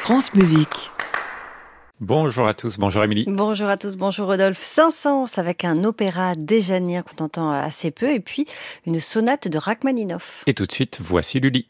France Musique. Bonjour à tous, bonjour Émilie. Bonjour à tous, bonjour Rodolphe. Saint-Saëns avec un opéra déjanien qu'on entend assez peu et puis une sonate de Rachmaninoff. Et tout de suite, voici Lully.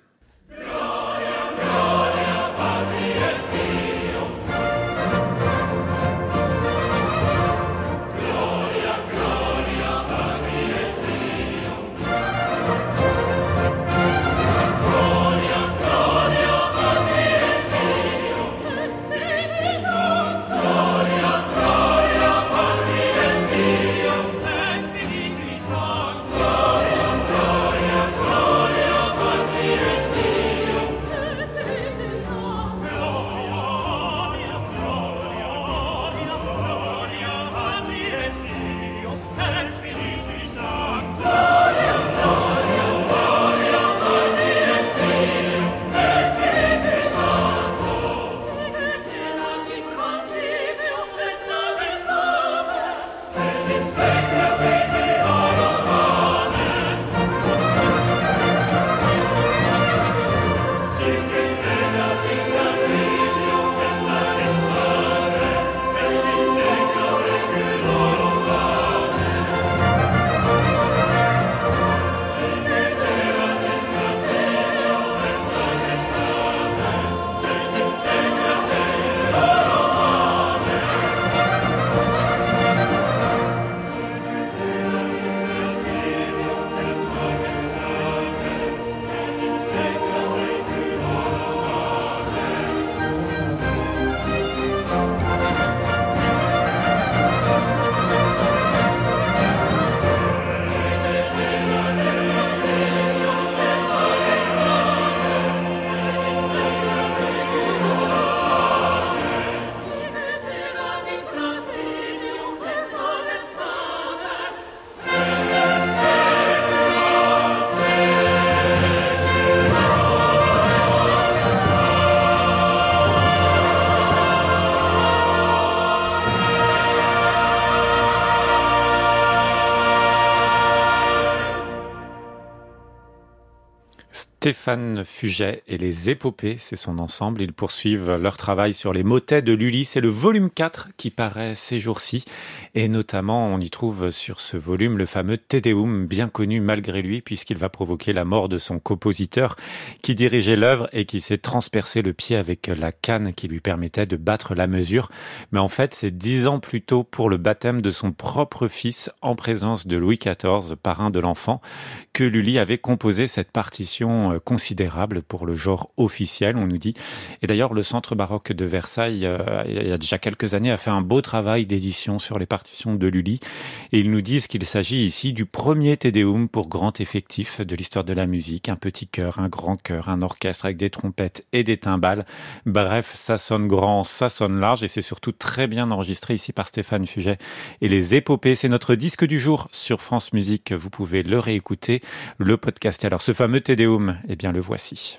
Stéphane Fuget et les Épopées, c'est son ensemble. Ils poursuivent leur travail sur les motets de Lully. C'est le volume 4 qui paraît ces jours-ci. Et notamment, on y trouve sur ce volume le fameux Te Deum, bien connu malgré lui, puisqu'il va provoquer la mort de son compositeur qui dirigeait l'œuvre et qui s'est transpercé le pied avec la canne qui lui permettait de battre la mesure. Mais en fait, c'est 10 ans plus tôt pour le baptême de son propre fils en présence de Louis XIV, parrain de l'enfant, que Lully avait composé cette partition considérable pour le genre officiel, on nous dit. Et d'ailleurs, le Centre baroque de Versailles, il y a déjà quelques années, a fait un beau travail d'édition sur les partitions de Lully. Et ils nous disent qu'il s'agit ici du premier Te Deum pour grand effectif de l'histoire de la musique. Un petit chœur, un grand chœur, un orchestre avec des trompettes et des timbales. Bref, ça sonne grand, ça sonne large et c'est surtout très bien enregistré ici par Stéphane Fuget et les Épopées. C'est notre disque du jour sur France Musique. Vous pouvez le réécouter, le podcaster. Alors, ce fameux Te Deum, eh bien, le voici.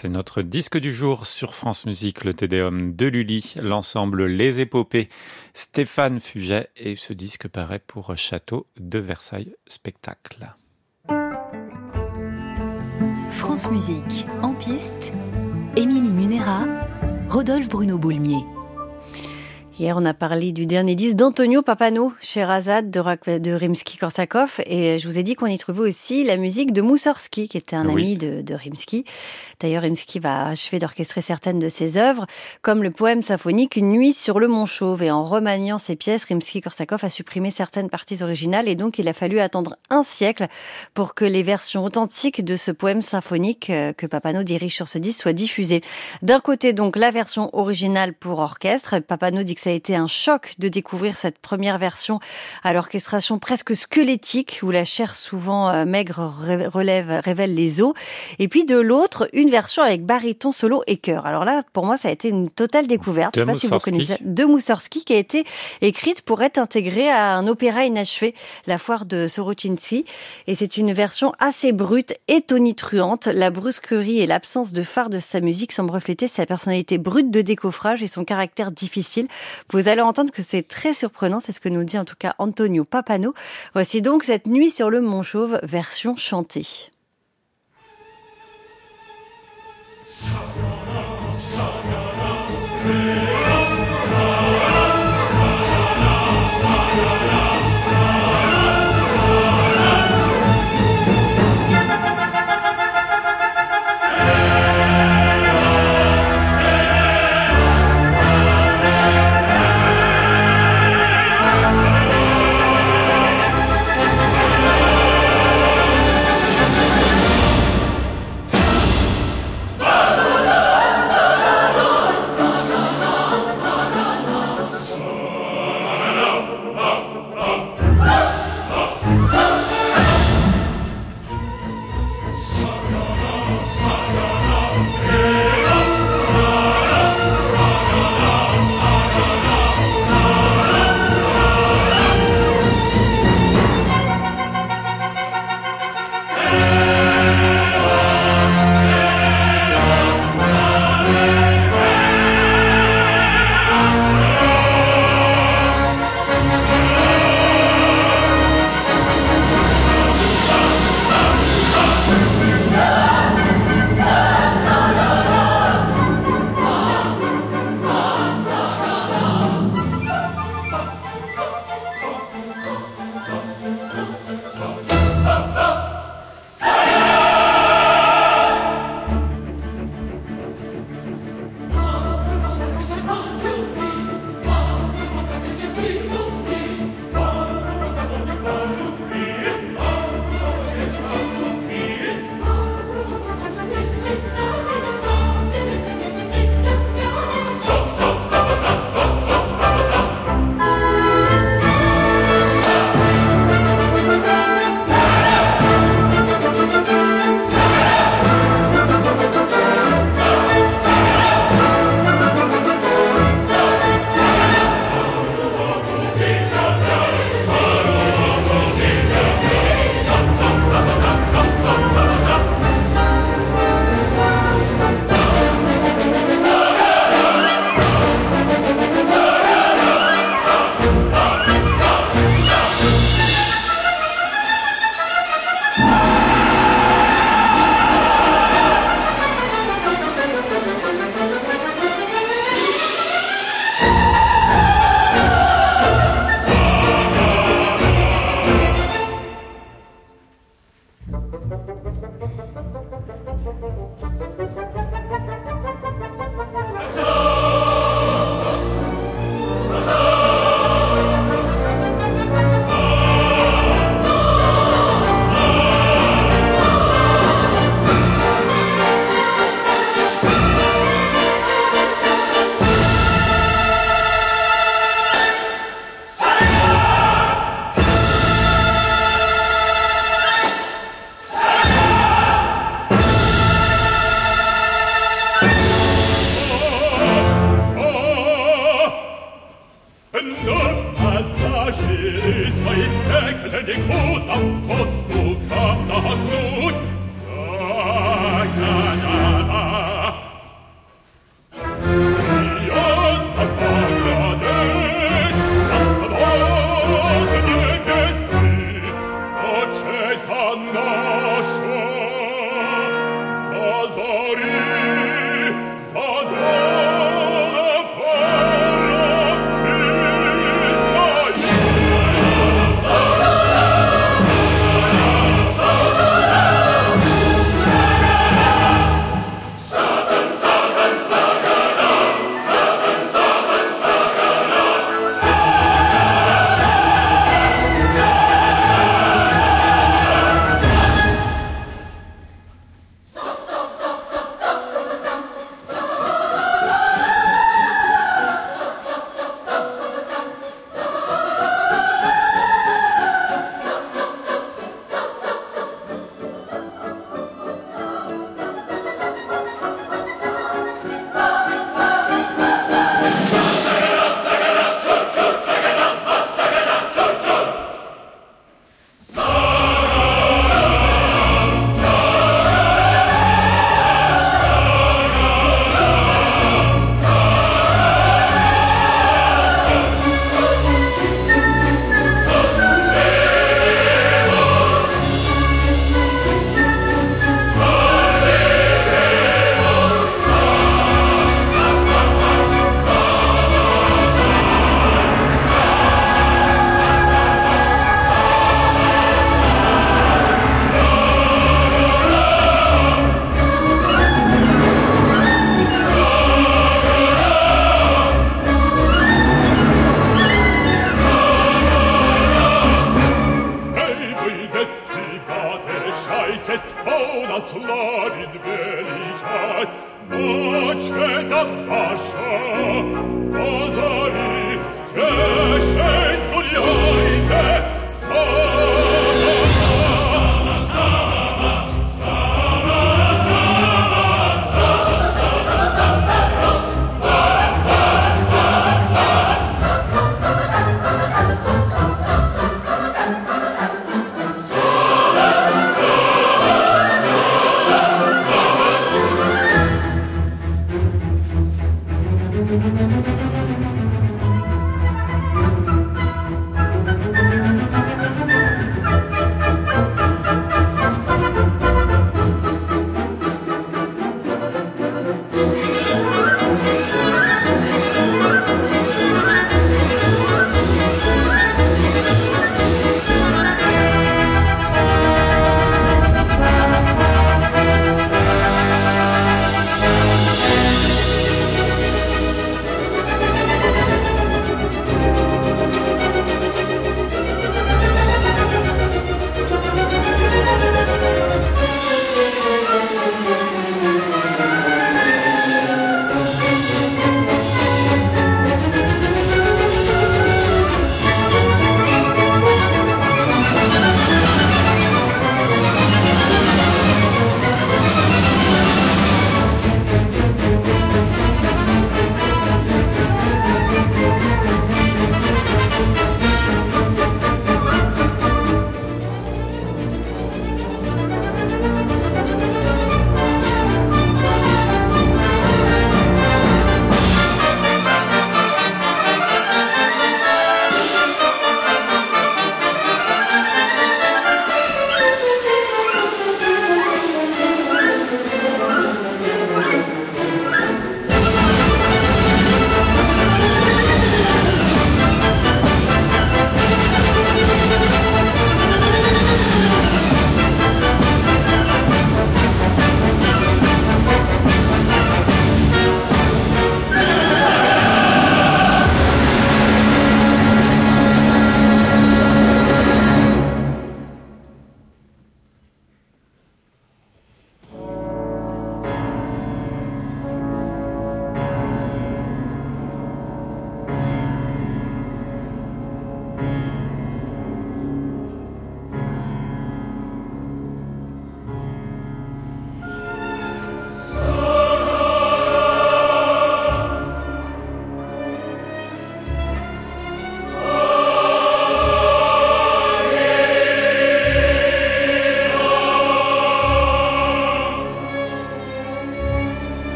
C'est notre disque du jour sur France Musique, le Tédéum de Lully, l'ensemble Les Épopées, Stéphane Fuget, et ce disque paraît pour Château de Versailles Spectacle. France Musique, en piste, Émilie Munera, Rodolphe Bruno Boulmier. Hier, on a parlé du dernier disque d'Antonio Pappano, Sherazade de Rimsky-Korsakov, et je vous ai dit qu'on y trouvait aussi la musique de Moussorgsky, qui était un ami de Rimsky. D'ailleurs, Rimsky va achever d'orchestrer certaines de ses œuvres, comme le poème symphonique Une nuit sur le Mont Chauve. Et en remaniant ses pièces, Rimsky-Korsakov a supprimé certaines parties originales, et donc il a fallu attendre un siècle pour que les versions authentiques de ce poème symphonique que Pappano dirige sur ce disque soient diffusées. D'un côté, donc, la version originale pour orchestre. Pappano dit que ça a été un choc de découvrir cette première version à l'orchestration presque squelettique, où la chair souvent maigre révèle les os. Et puis de l'autre, une version avec baryton, solo et chœur. Alors là, pour moi, ça a été une totale découverte. Je ne sais pas si vous connaissez, de Moussorgsky, qui a été écrite pour être intégrée à un opéra inachevé, La Foire de Sorochinsky. Et c'est une version assez brute et tonitruante. La brusquerie et l'absence de phare de sa musique semblent refléter sa personnalité brute de décoffrage et son caractère difficile. Vous allez entendre que c'est très surprenant, c'est ce que nous dit en tout cas Antonio Pappano. Voici donc cette nuit sur le Mont Chauve, version chantée. Am Fosco kam da Glut, Saga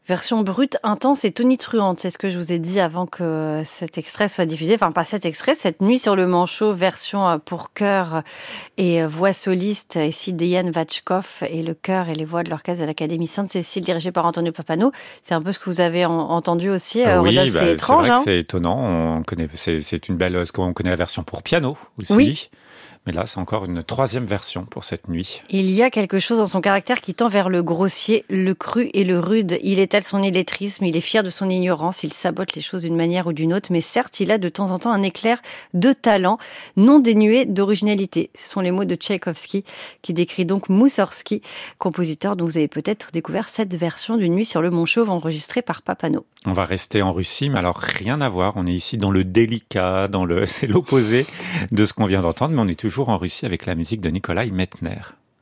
Version brute, intense et tonitruante, c'est ce que je vous ai dit avant que cet extrait soit diffusé. Enfin, pas cet extrait, cette nuit sur le manchot, version pour chœur et voix soliste, ici d'Ian Vachkov, et le chœur et les voix de l'orchestre de l'Académie Sainte-Cécile, dirigé par Antonio Papano. C'est un peu ce que vous avez entendu aussi, Rodolphe, c'est étrange. C'est vrai hein que c'est étonnant. On connaît, c'est une belle, on connaît la version pour piano aussi. Oui. Mais là, c'est encore une troisième version pour cette nuit. Il y a quelque chose dans son caractère qui tend vers le grossier, le cru et le rude. Il étale son illettrisme, il est fier de son ignorance, il sabote les choses d'une manière ou d'une autre, mais certes, il a de temps en temps un éclair de talent, non dénué d'originalité. Ce sont les mots de Tchaïkovski, qui décrit donc Moussorski, compositeur dont vous avez peut-être découvert cette version d'une nuit sur le Mont Chauve enregistrée par Papano. On va rester en Russie, mais alors rien à voir. On est ici dans le délicat, c'est l'opposé de ce qu'on vient d'entendre, mais on est toujours en Russie avec la musique de Nikolai Medtner.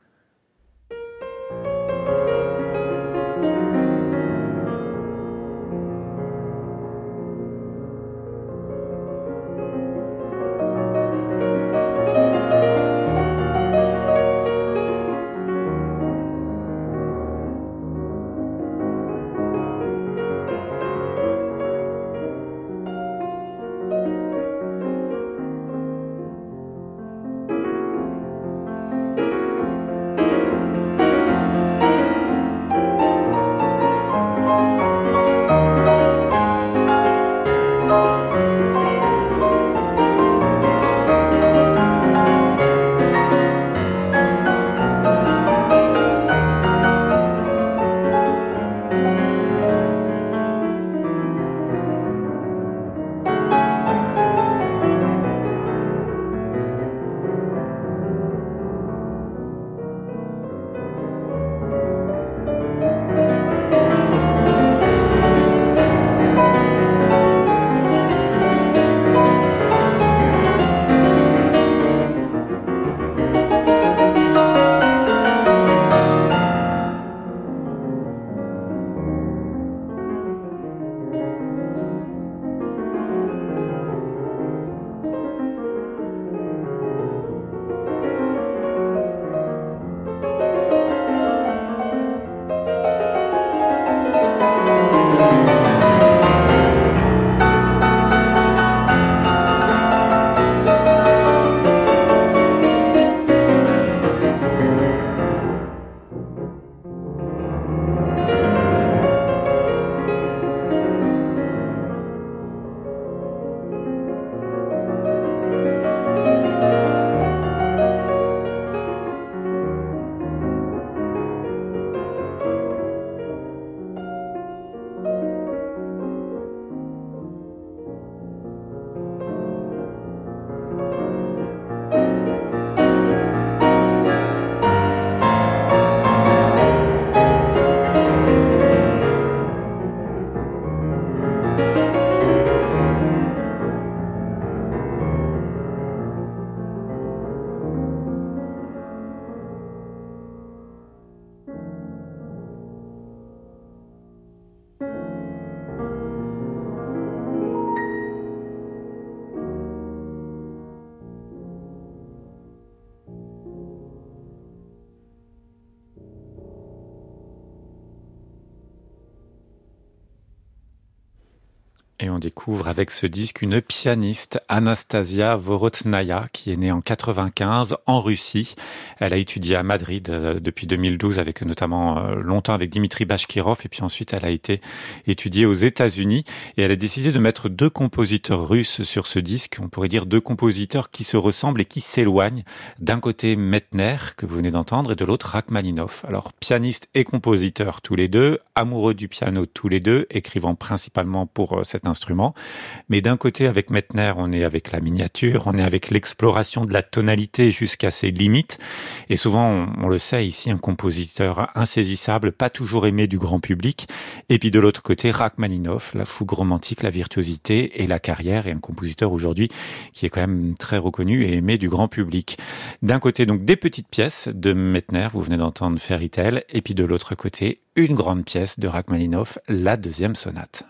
Et on découvre avec ce disque une pianiste, Anastasia Vorotnaya, qui est née en 95 en Russie. Elle a étudié à Madrid depuis 2012, avec notamment longtemps avec Dimitri Bashkirov, et puis ensuite elle a été étudiée aux États-Unis. Et elle a décidé de mettre deux compositeurs russes sur ce disque. On pourrait dire deux compositeurs qui se ressemblent et qui s'éloignent. D'un côté Medtner, que vous venez d'entendre, et de l'autre Rachmaninov. Alors pianiste et compositeur tous les deux, amoureux du piano tous les deux, écrivant principalement pour cet instrument. Mais d'un côté, avec Medtner, on est avec la miniature, on est avec l'exploration de la tonalité jusqu'à ses limites. Et souvent, on le sait ici, un compositeur insaisissable, pas toujours aimé du grand public. Et puis de l'autre côté, Rachmaninov, la fougue romantique, la virtuosité et la carrière, et un compositeur aujourd'hui qui est quand même très reconnu et aimé du grand public. D'un côté, donc, des petites pièces de Medtner, vous venez d'entendre Fairy Tale, et puis de l'autre côté, une grande pièce de Rachmaninov, la deuxième sonate.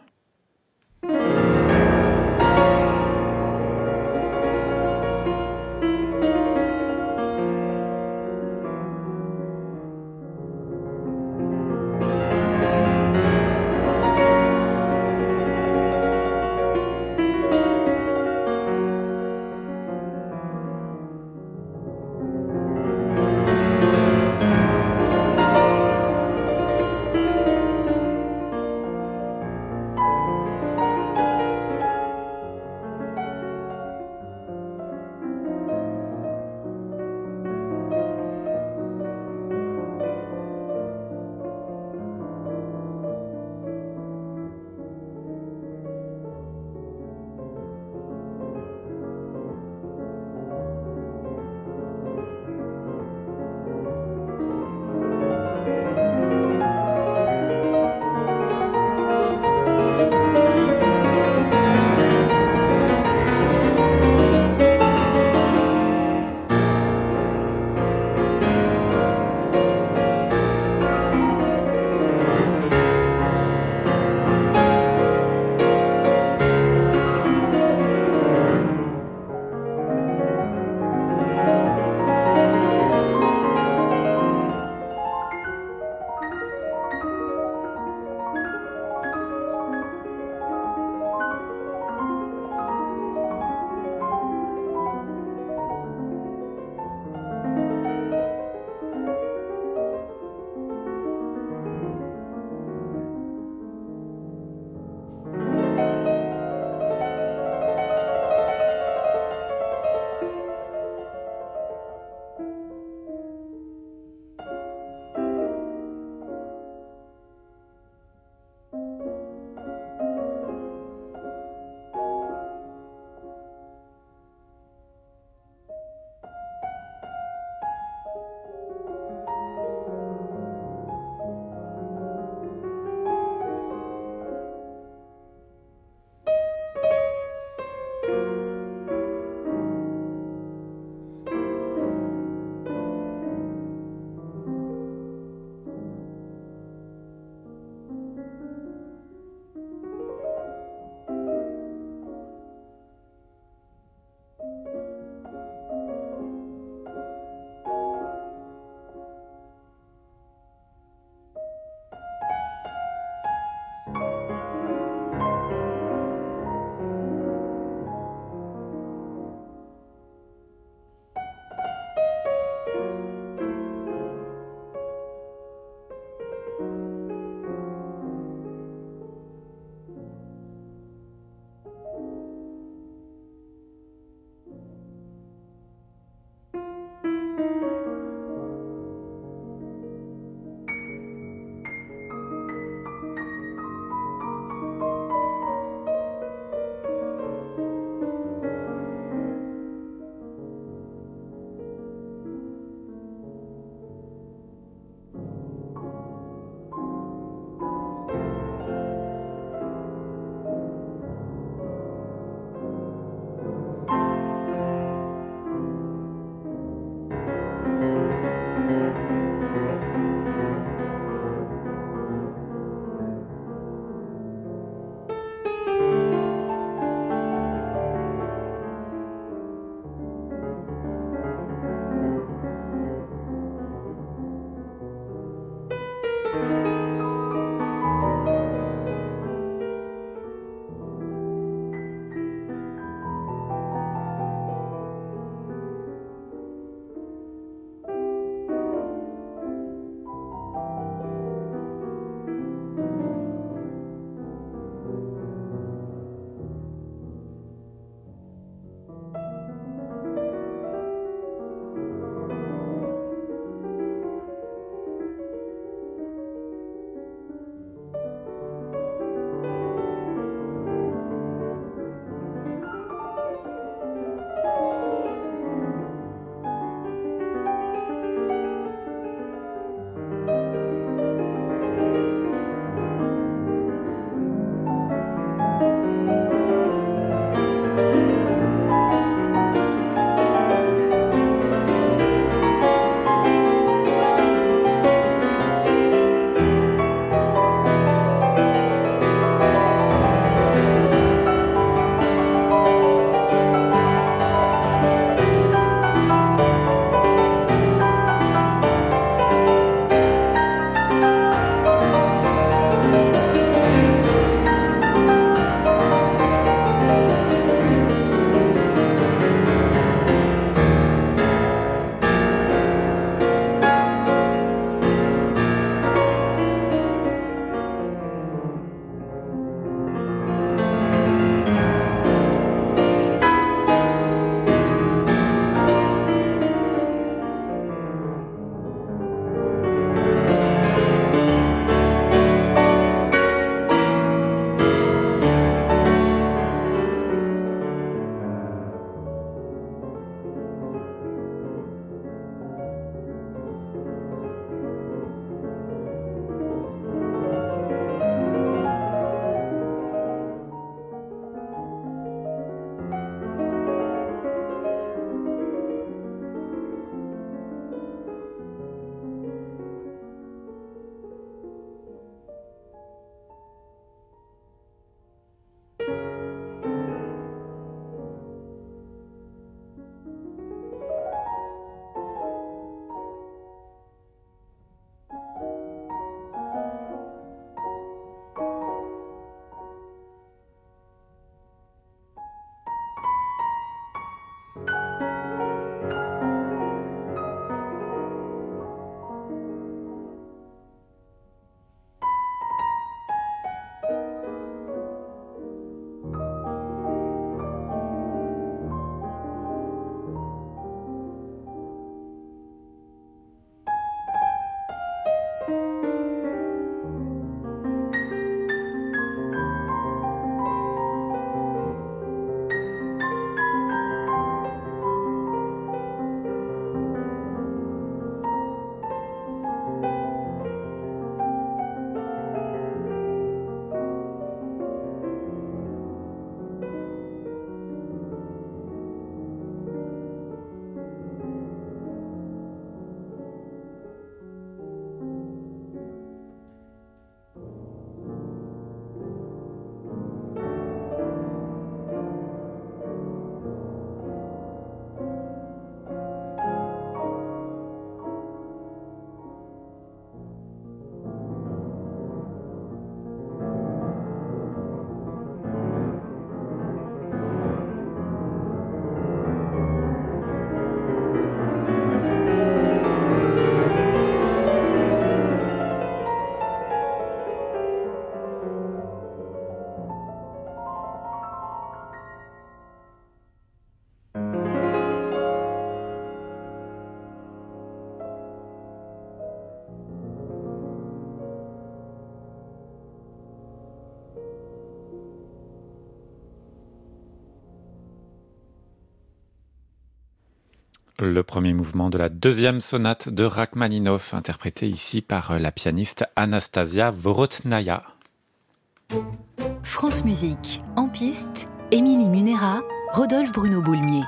le premier mouvement de la deuxième sonate de Rachmaninov, interprétée ici par la pianiste Anastasia Vorotnaya. France Musique, en piste, Émilie Munera, Rodolphe Bruno Boulmier.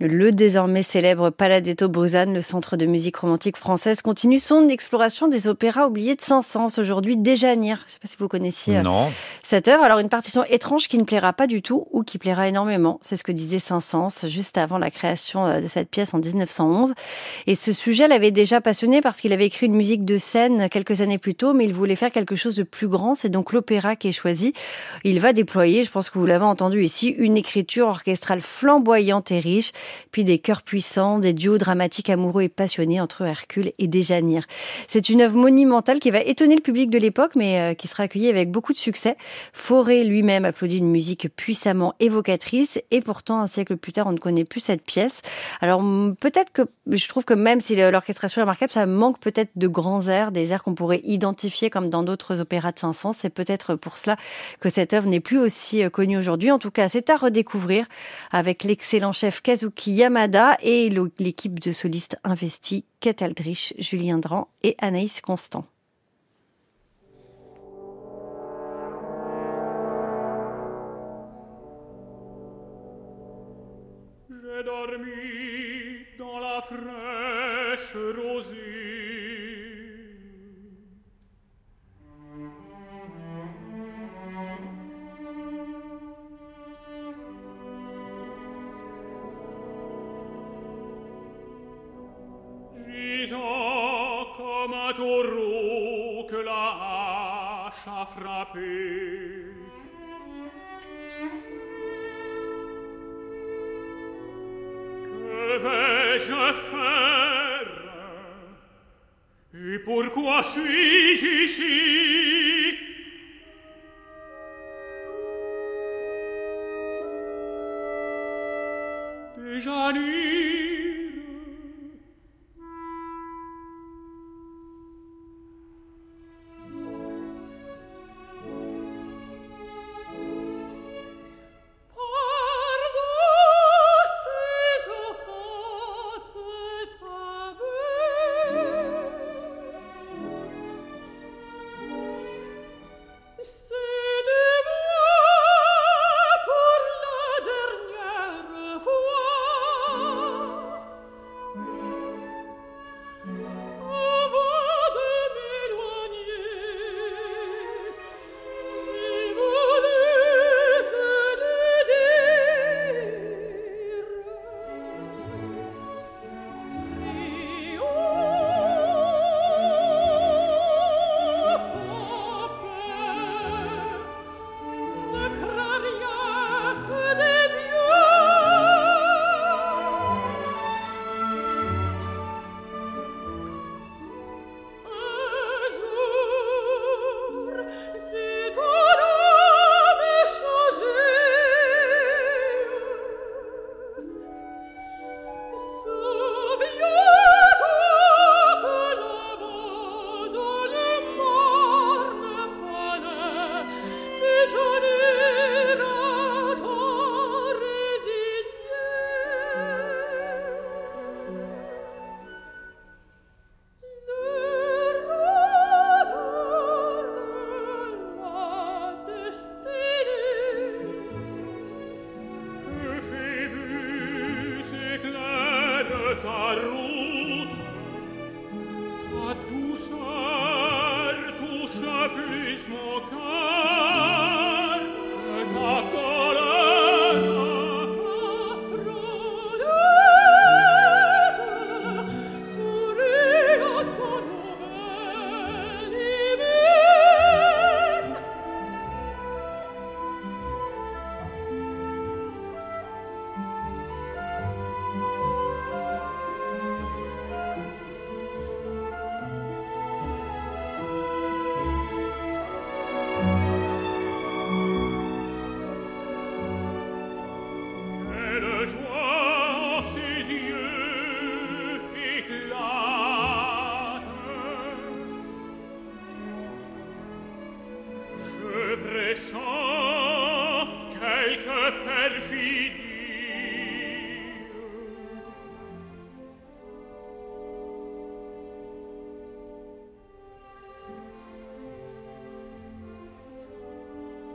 Le désormais célèbre Paladetto Bruzane, le centre de musique romantique française, continue son exploration des opéras oubliés de Saint-Saëns. Aujourd'hui, Déjanire. Je ne sais pas si vous connaissiez cette œuvre. Alors, une partition étrange qui ne plaira pas du tout ou qui plaira énormément. C'est ce que disait Saint-Saëns juste avant la création de cette pièce en 1911. Et ce sujet l'avait déjà passionné parce qu'il avait écrit une musique de scène quelques années plus tôt, mais il voulait faire quelque chose de plus grand. C'est donc l'opéra qui est choisi. Il va déployer, je pense que vous l'avez entendu ici, une écriture orchestrale flamboyante et riche, puis des chœurs puissants, des duos dramatiques amoureux et passionnés entre Hercule et Déjanire. C'est une œuvre monumentale qui va étonner le public de l'époque, mais qui sera accueillie avec beaucoup de succès. Fauré lui-même applaudit une musique puissamment évocatrice, et pourtant, un siècle plus tard, on ne connaît plus cette pièce. Alors, peut-être que, je trouve que même si l'orchestration est remarquable, ça manque peut-être de grands airs, des airs qu'on pourrait identifier comme dans d'autres opéras de Saint-Saëns. C'est peut-être pour cela que cette œuvre n'est plus aussi connue aujourd'hui. En tout cas, c'est à redécouvrir avec l'excellent chef Kazuki Yamada et l'équipe de solistes investis, Kate Aldrich, Julien Dran et Anaïs Constant. J'ai dormi dans la fraîche rosée. Gisant comme un taureau que la hache a frappé. Que vais-je faire? Et pourquoi suis-je ici? Déjanire.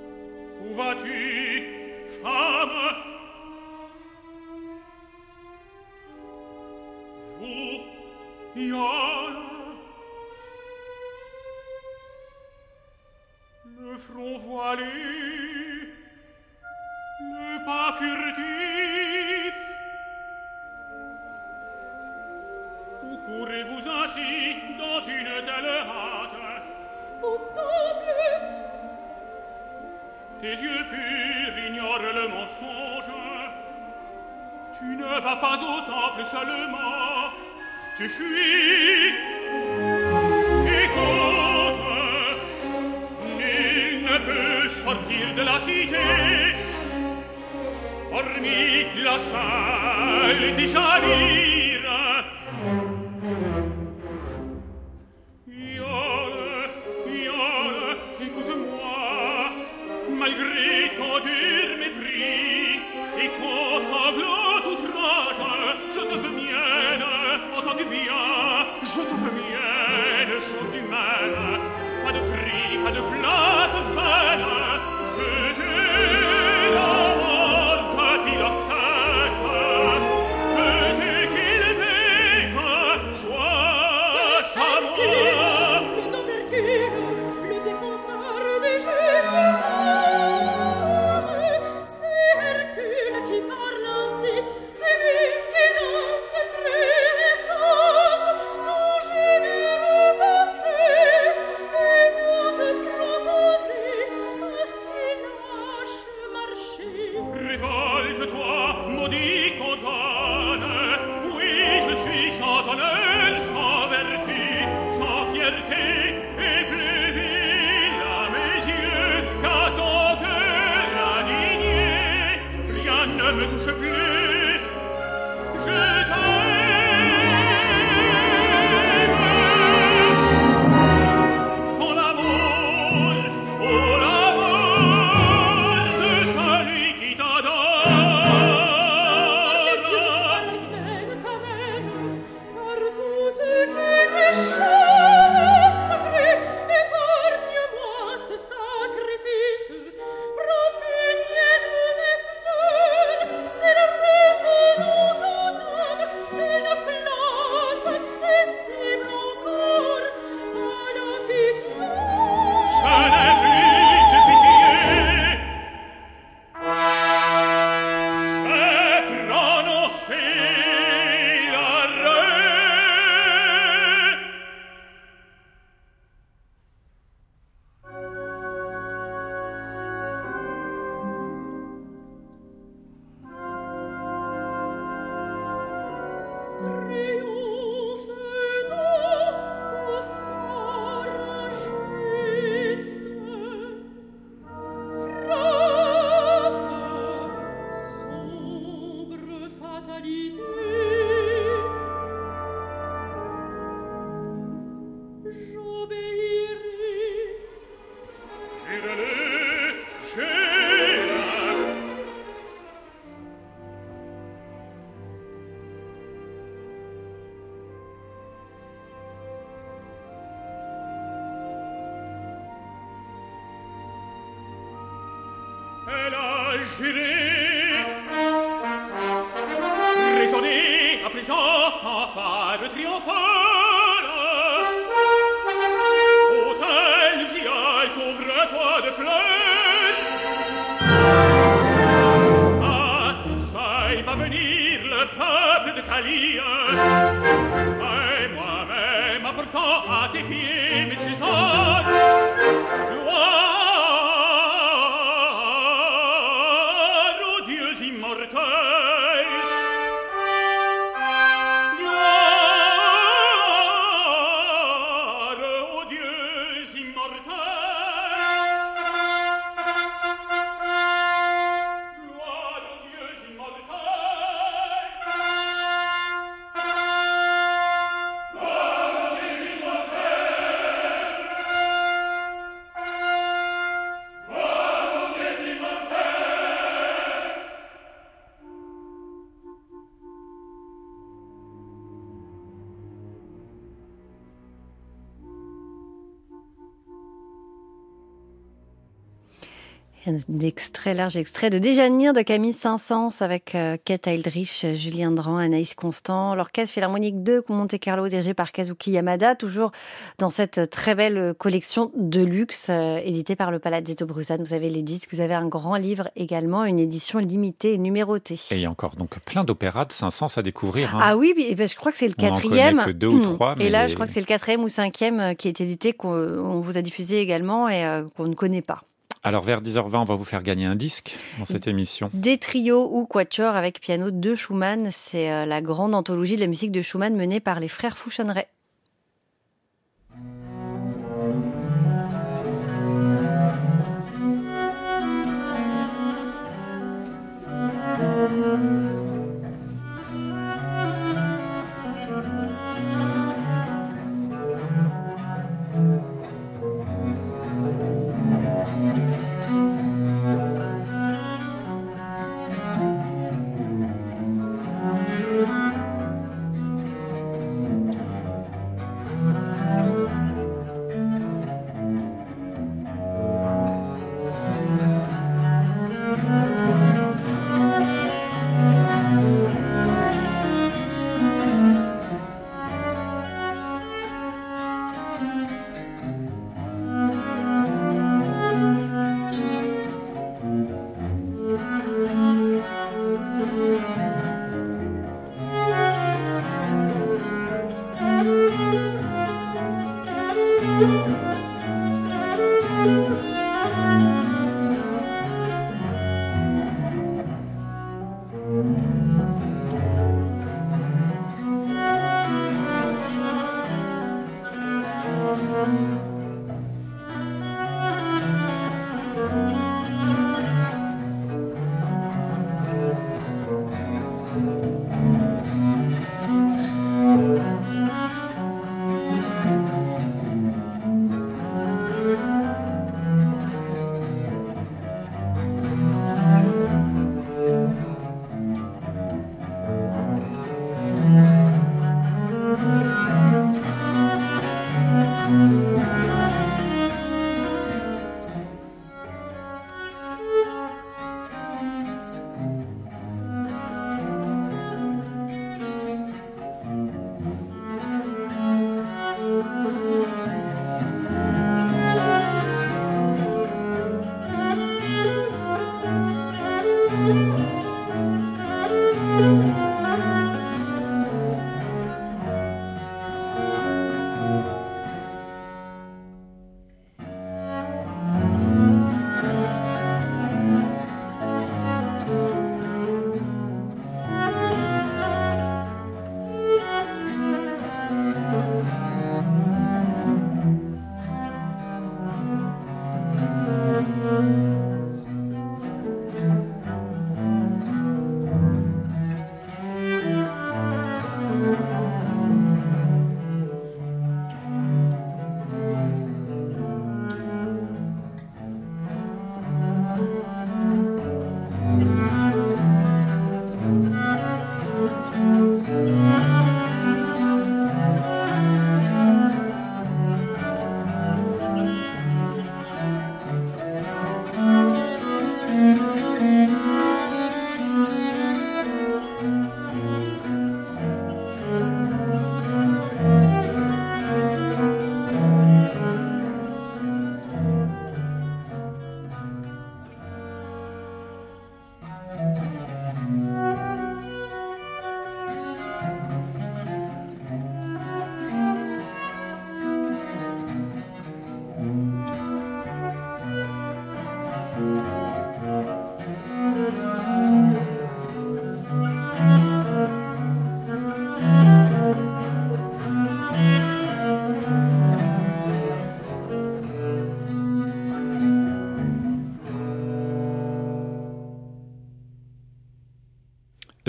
Où vas-tu, femme? Iole. Le front voilé, le pas furtif. Où courez-vous ainsi dans une telle hâte? Au temple. Tes yeux purs ignorent le mensonge. Tu ne vas pas au temple seulement, tu fuis. Écoute, nul ne peut sortir de la cité, hormis la salle des Jaïrs. Iole, écoute-moi, malgré ton dur mépris et ton sanglant outrage, je te veux mienne, entends-tu bien, je te veux mienne, chose humaine, pas de cri, pas de plainte vaine, veux-tu la morte philoctète, veux-tu qu'il vive, sois sa mort. Le noble Hercule, le défenseur des justes causes. C'est Hercule qui parle ainsi, c'est lui qui dans cette phrase son généreux passé et m'ose proposer un si lâche marché. Révolte-toi, maudit condamne. Oui, je suis sans honneur, sans vertu, sans fierté, et plus vil à mes yeux qu'à ton cœur indigné. Rien ne me touche plus, je t'aime. Ton amour, oh l'amour de celui qui t'adore. Arcmène, ta mère, par tout ce qui t'est cher, sacré, épargne-moi ce sacrifice. Prends pitié de mes pleurs, c'est le reste dans ton âme, une place accessible encore à la pitié. Je n'ai plus de pitié. J'ai prononcé l'arrêt. Triomphe au sort juste, frappe sombre fatalité. J'obéirai. Jure-le, jure. Elle a juré. Résonnez à présent, fanfare triomphale. Autel Zial, couvre-toi de fleurs. À ton seuil va venir le peuple de Calie. Et moi-même apportant à tes pieds mes trésors. Gloire aux dieux immortels. Gloire aux dieux immortels. Gloire aux dieux immortels. Gloire aux dieux immortels. Un large extrait de Déjanire de Camille Saint-Saëns avec Kate Eldridge, Julien Dran, Anaïs Constant, l'Orchestre Philharmonique de Monte-Carlo dirigé par Kazuki Yamada, toujours dans cette très belle collection de luxe éditée par le Palazzetto Bruzane. Vous avez les disques, vous avez un grand livre également, une édition limitée et numérotée. Et il y a encore donc plein d'opéras de Saint-Saëns à découvrir. Ah oui, je crois que c'est le quatrième. On en connaît que 2 ou 3. Et là, je crois que c'est le 4e ou 5e qui est édité, qu'on vous a diffusé également et qu'on ne connaît pas. Alors vers 10h20, on va vous faire gagner un disque dans cette émission. Des trios ou quatuors avec piano de Schumann. C'est la grande anthologie de la musique de Schumann menée par les frères Fouchonneray.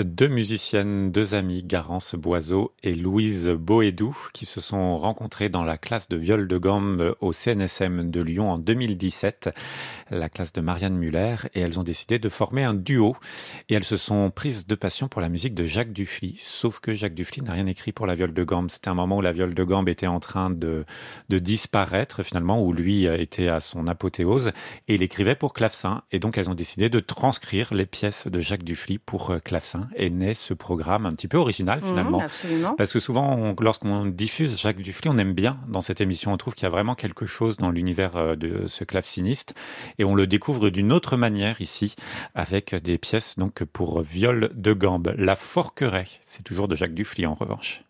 Deux musiciennes, deux amies, Garance Boiseau et Louise Boédou, qui se sont rencontrées dans la classe de viol de gamme au CNSM de Lyon en 2017, la classe de Marianne Muller, et elles ont décidé de former un duo. Et elles se sont prises de passion pour la musique de Jacques Dufly. Sauf que Jacques Dufly n'a rien écrit pour la viole de gamme. C'était un moment où la viole de gamme était en train de disparaître finalement, où lui était à son apothéose, et il écrivait pour clavecin. Et donc elles ont décidé de transcrire les pièces de Jacques Dufly pour clavecin. Et naît ce programme un petit peu original finalement. Absolument. Parce que souvent, lorsqu'on diffuse Jacques Dufly, on aime bien dans cette émission. On trouve qu'il y a vraiment quelque chose dans l'univers de ce claveciniste. Et on le découvre d'une autre manière ici, avec des pièces donc pour viol de gambe. La Forqueray, c'est toujours de Jacques Dufly en revanche.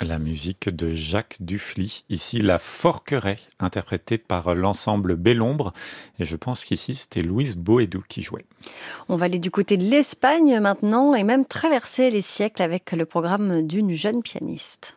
La musique de Jacques Dufly, ici la Forqueray, interprétée par l'ensemble Bellombre. Et je pense qu'ici c'était Louise Boédou qui jouait. On va aller du côté de l'Espagne maintenant et même traverser les siècles avec le programme d'une jeune pianiste.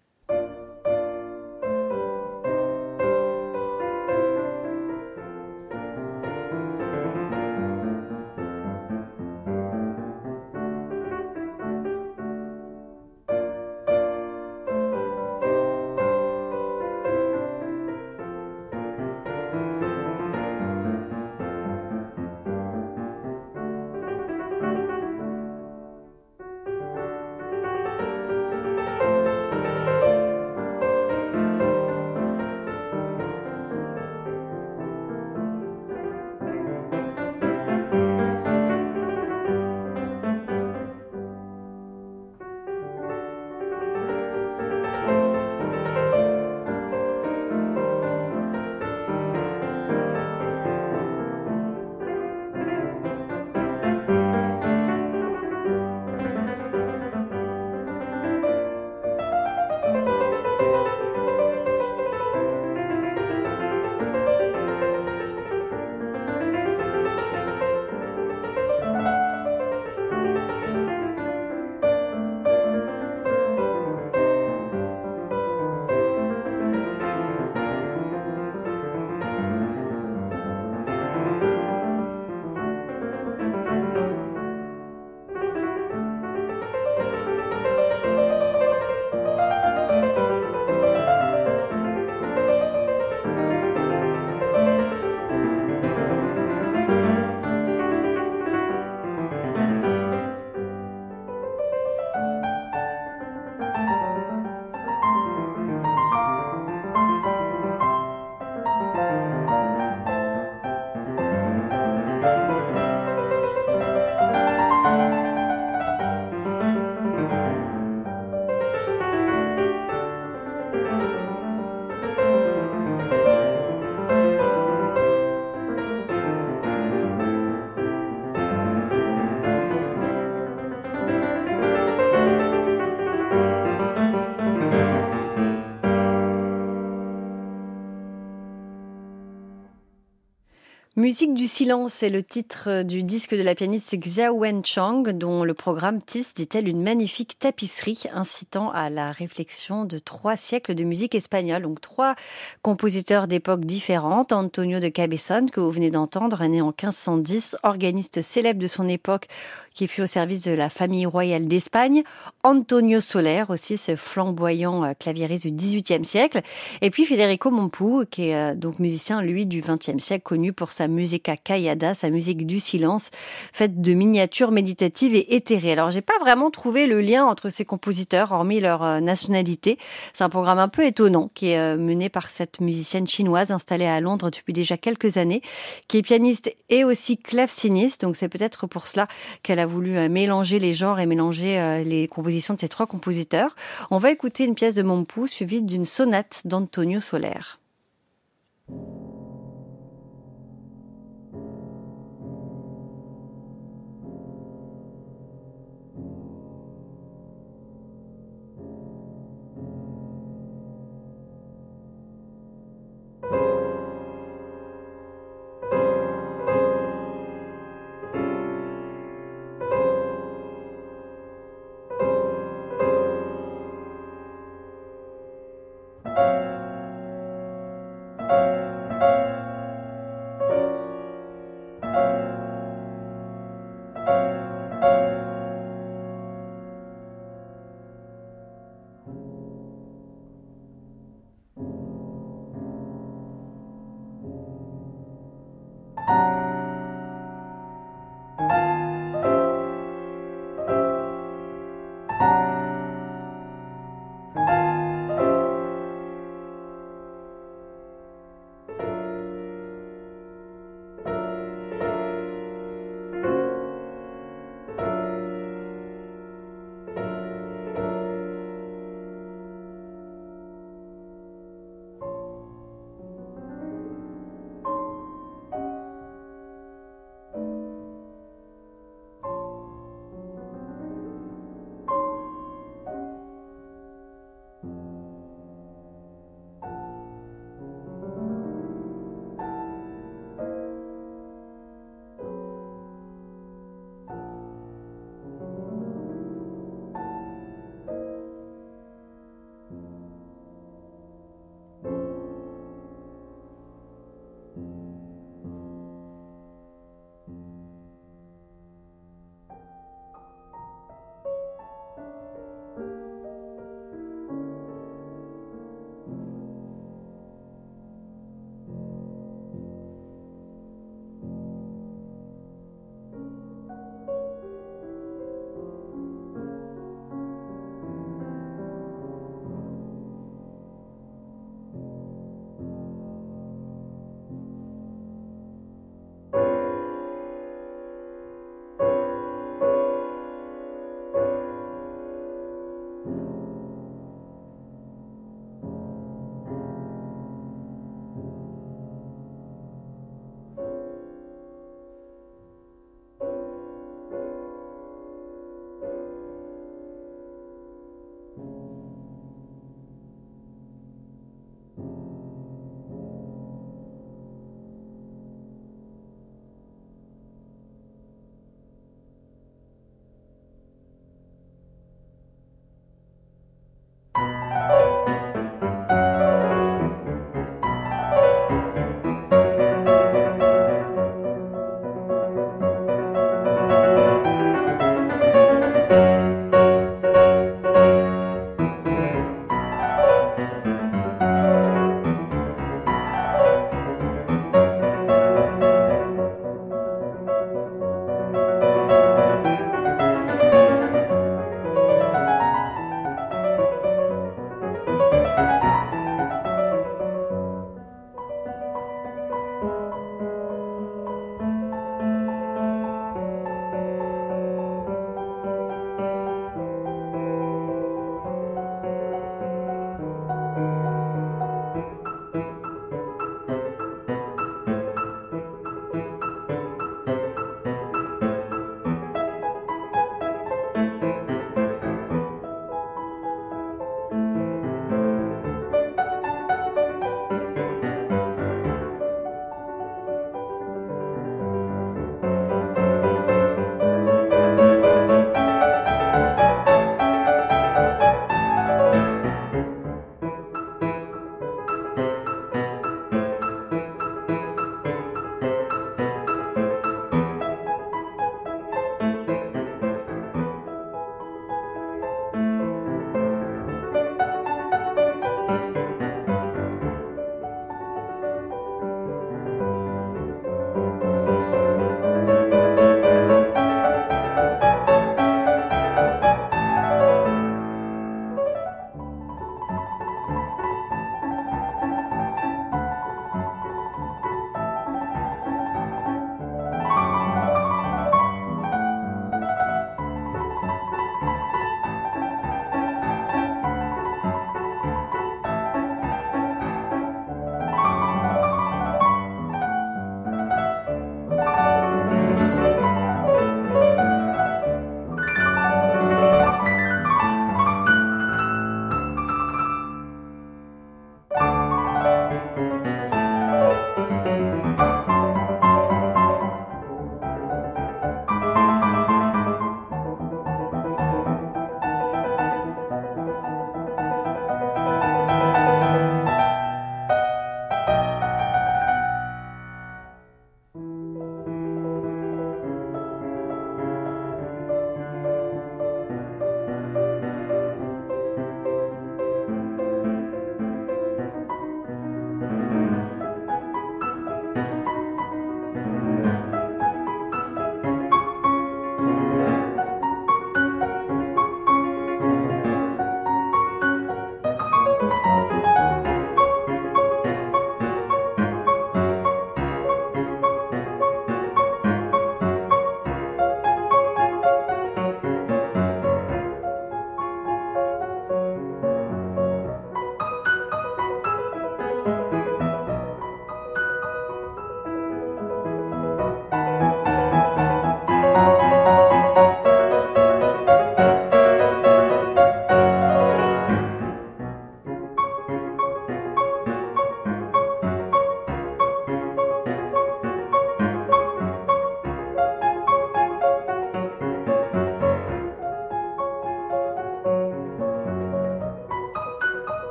Musique du silence, c'est le titre du disque de la pianiste Xiao Wenchang, dont le programme tisse, dit-elle, une magnifique tapisserie incitant à la réflexion de 3 siècles de musique espagnole. Donc 3 compositeurs d'époques différentes. Antonio de Cabezón, que vous venez d'entendre, né en 1510, organiste célèbre de son époque, qui fut au service de la famille royale d'Espagne. Antonio Soler, aussi ce flamboyant claviériste du XVIIIe siècle. Et puis Federico Mompou, qui est donc musicien, lui, du XXe siècle, connu pour sa musica callada, sa musique du silence, faite de miniatures méditatives et éthérées. Alors, j'ai pas vraiment trouvé le lien entre ces compositeurs, hormis leur nationalité. C'est un programme un peu étonnant qui est mené par cette musicienne chinoise installée à Londres depuis déjà quelques années, qui est pianiste et aussi claveciniste. Donc, c'est peut-être pour cela qu'elle a voulu mélanger les genres et mélanger les compositions de ces 3 compositeurs. On va écouter une pièce de Mompou suivie d'une sonate d'Antonio Soler.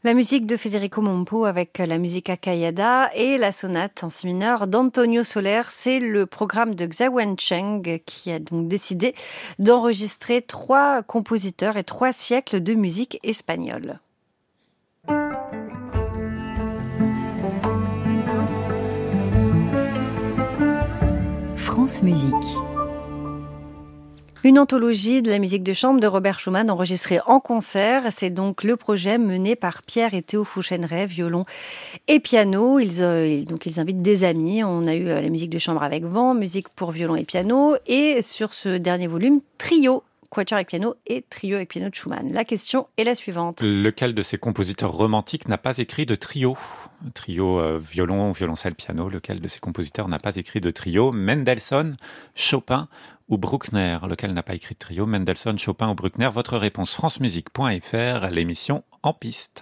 La musique de Federico Mompo avec la musique Callada et la sonate en si mineur d'Antonio Soler. C'est le programme de Xia Wencheng qui a donc décidé d'enregistrer 3 compositeurs et 3 siècles de musique espagnole. France Musique. Une anthologie de la musique de chambre de Robert Schumann enregistrée en concert. C'est donc le projet mené par Pierre et Théo Fouchenray, violon et piano. Ils invitent des amis. On a eu la musique de chambre avec vent, musique pour violon et piano. Et sur ce dernier volume, trio, quatuor avec piano et trio avec piano de Schumann. La question est la suivante. Lequel de ces compositeurs romantiques n'a pas écrit de trio ? Trio violon, violoncelle, piano. Lequel de ces compositeurs n'a pas écrit de trio ? Mendelssohn, Chopin ou Bruckner, lequel n'a pas écrit de trio, Mendelssohn, Chopin ou Bruckner. Votre réponse francemusique.fr, l'émission En Piste.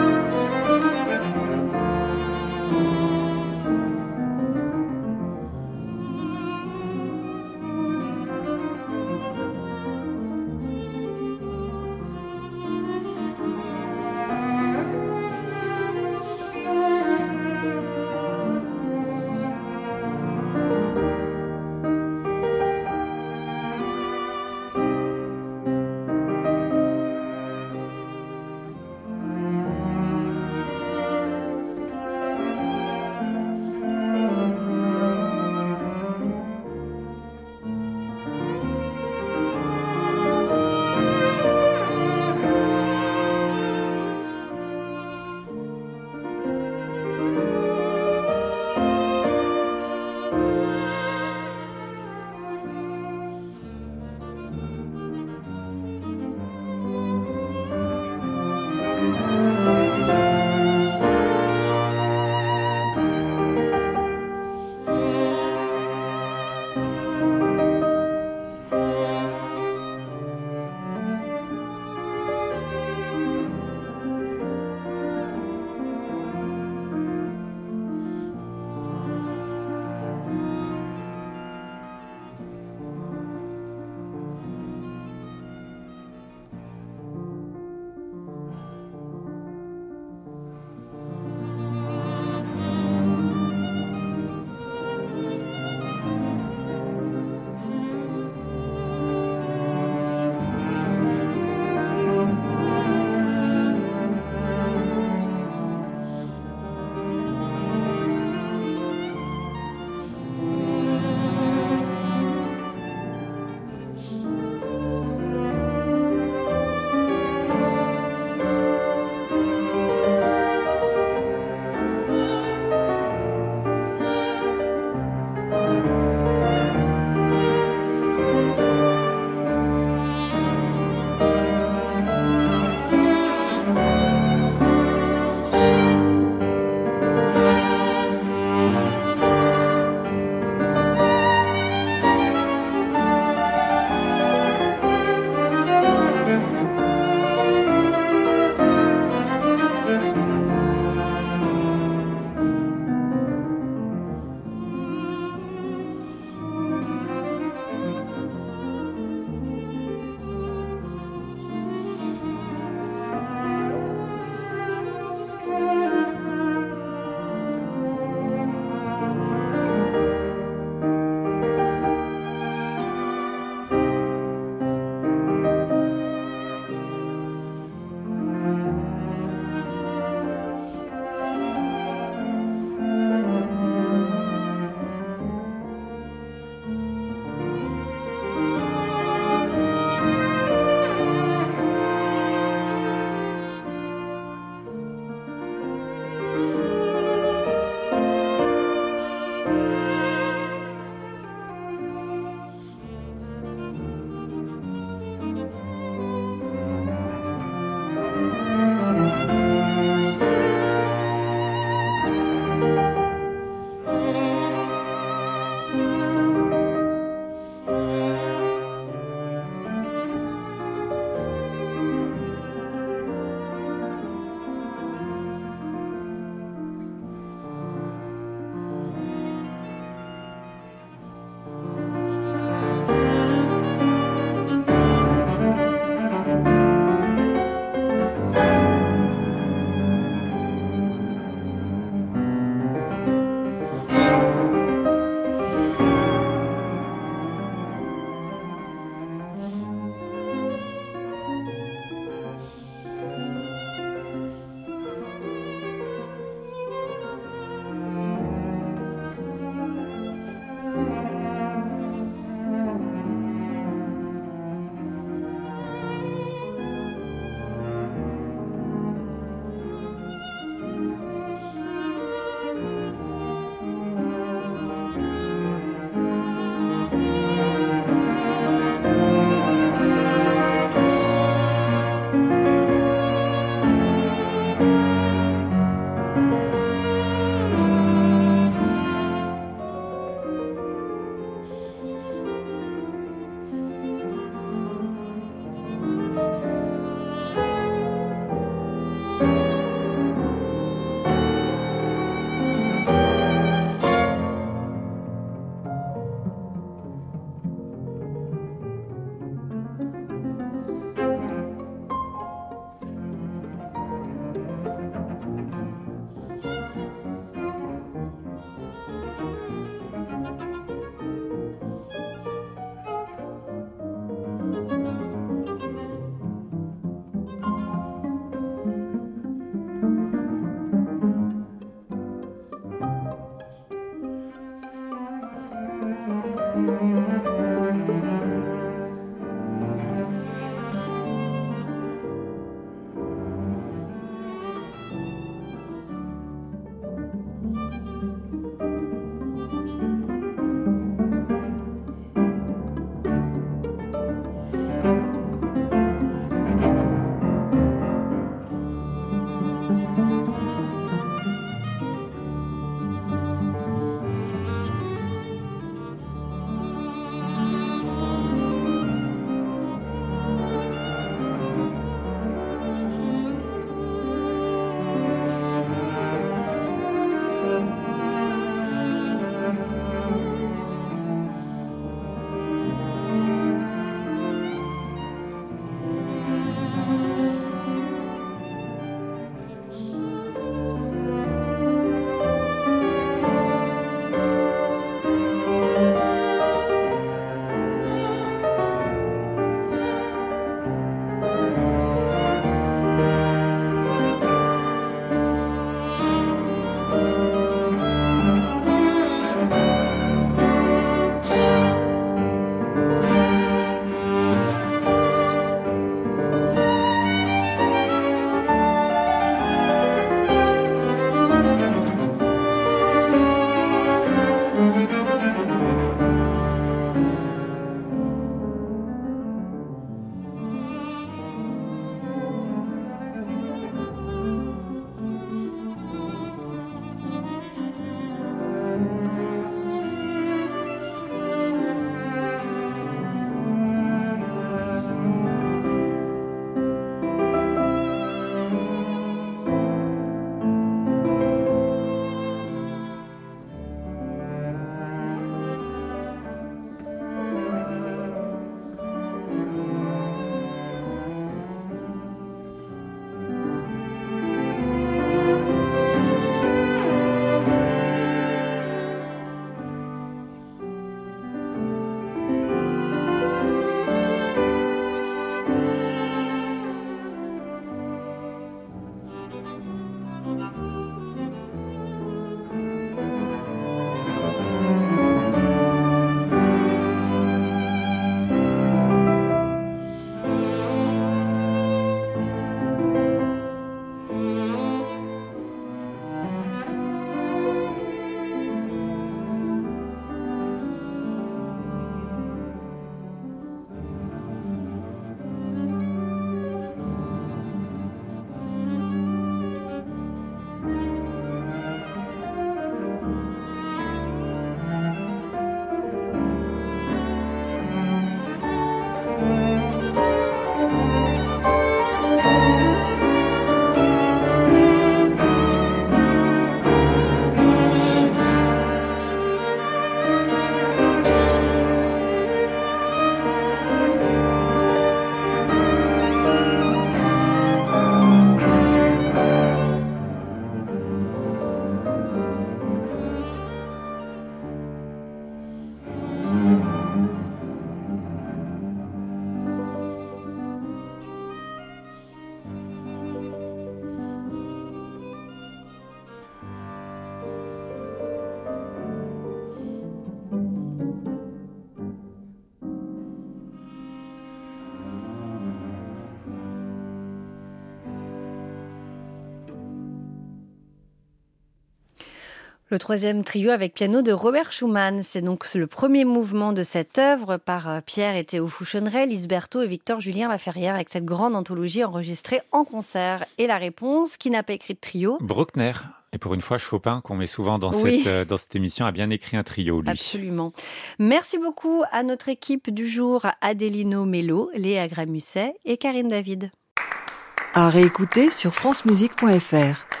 Le troisième trio avec piano de Robert Schumann. C'est donc le premier mouvement de cette œuvre par Pierre et Théo Fouchonneret, Lise Berthaud et Victor-Julien Laferrière avec cette grande anthologie enregistrée en concert. Et la réponse, qui n'a pas écrit de trio ? Bruckner. Et pour une fois, Chopin, qu'on met souvent dans cette émission, a bien écrit un trio, lui. Absolument. Merci beaucoup à notre équipe du jour, Adélino Mello, Léa Gramusset et Karine David. À réécouter sur francemusique.fr.